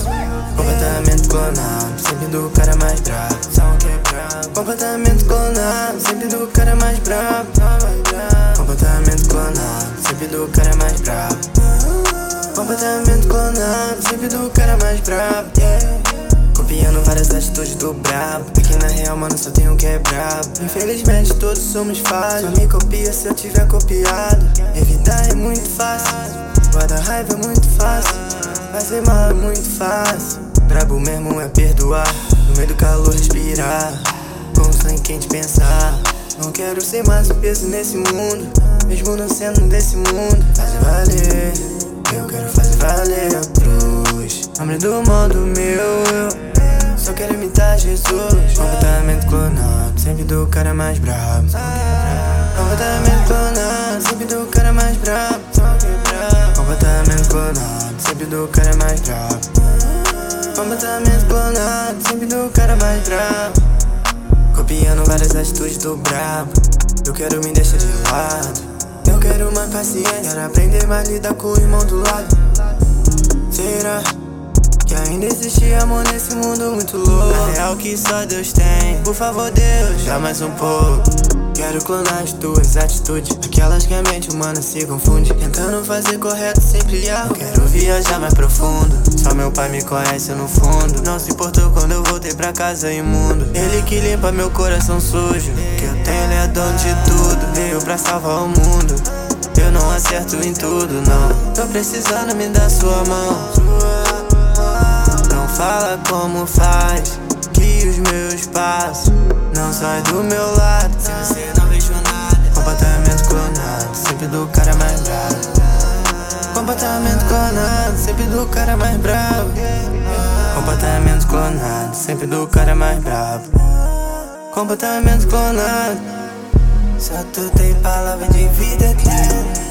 Comportamento clonado, sempre do cara mais brabo. Som quebrado. Comportamento clonado, sempre do cara mais brabo. Comportamento clonado, sempre do cara mais brabo. Comportamento clonado, sempre do cara mais brabo. Copiando várias atitudes do brabo. Aqui na real, mano, só tem um que é brabo. Infelizmente todos somos falhos. Só me copia se eu tiver copiado. Evitar é muito fácil, guardar raiva é muito fácil, fazer mal é muito fácil. Brabo mesmo é perdoar, no meio do calor respirar, com sangue quente pensar. Não quero ser mais um peso nesse mundo, mesmo não sendo desse mundo. Fazer valer, eu quero fazer valer a cruz. Nome do modo meu, eu só quero imitar Jesus. Comportamento clonado, sempre do cara mais brabo. Comportamento clonado, sempre do cara mais brabo. Comportamento clonado, sempre do cara mais brabo. Comportamento clonado, sempre do cara mais brabo. Copiando várias atitudes do brabo. Eu quero me deixar de lado, eu quero mais paciência, quero aprender mais lidar com o irmão do lado. Será que ainda existe amor nesse mundo muito louco? A real que só Deus tem. Por favor Deus, dá mais um pouco. Quero clonar as tuas atitudes, aquelas que a mente humana se confunde, tentando fazer correto sempre erro. Quero viajar mais profundo, só meu pai me conhece no fundo. Não se importou quando eu voltei pra casa imundo. Ele que limpa meu coração sujo, que eu tenho, ele é dono de tudo. Veio pra salvar o mundo, eu não acerto em tudo, não. Tô precisando me dar sua mão. Não fala como faz, que os meus passos não sai do meu lado. Se você não vejo nada. Comportamento clonado, sempre do cara mais bravo. Comportamento clonado, sempre do cara mais bravo. Comportamento clonado, sempre do cara mais bravo. Comportamento clonado, só tu tem palavra de vida eterna.